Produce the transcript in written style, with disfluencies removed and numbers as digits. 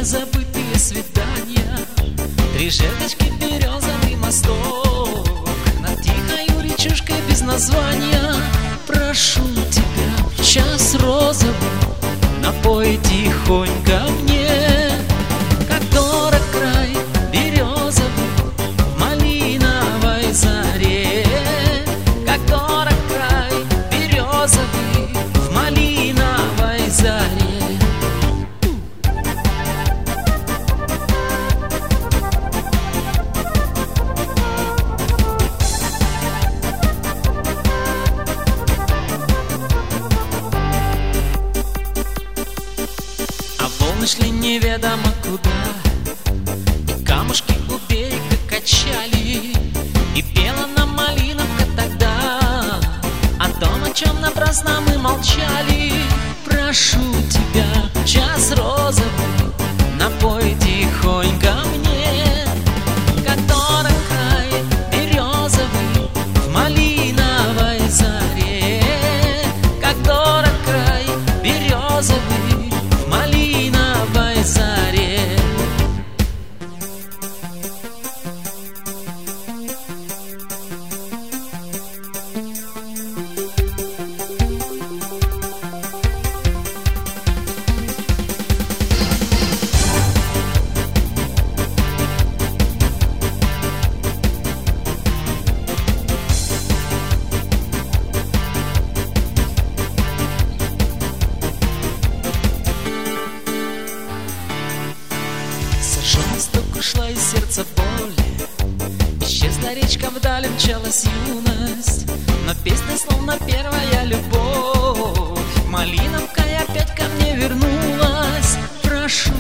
незабытые свидания. Три жердочки, березовый мосток над тихою речушкой без названия. Прошу тебя в час розовый, напой тихонько мне, как дорог край березовый в малиновой заре, как дорог край березовый в малиновой заре. Шли неведомо куда, и камушки у берега качали, и пела нам малиновка тогда о том, о чем напрасно мы молчали. Прошу тебя, час розовый, напой тихонько мне, как дорог край березовый в малиновой заре, как дорог край березовый в малиновой заре. Стук ушла из сердца боль, исчезла речка, вдали мчалась юность, но песня словно первая любовь. Малиновка опять ко мне вернулась. Прошу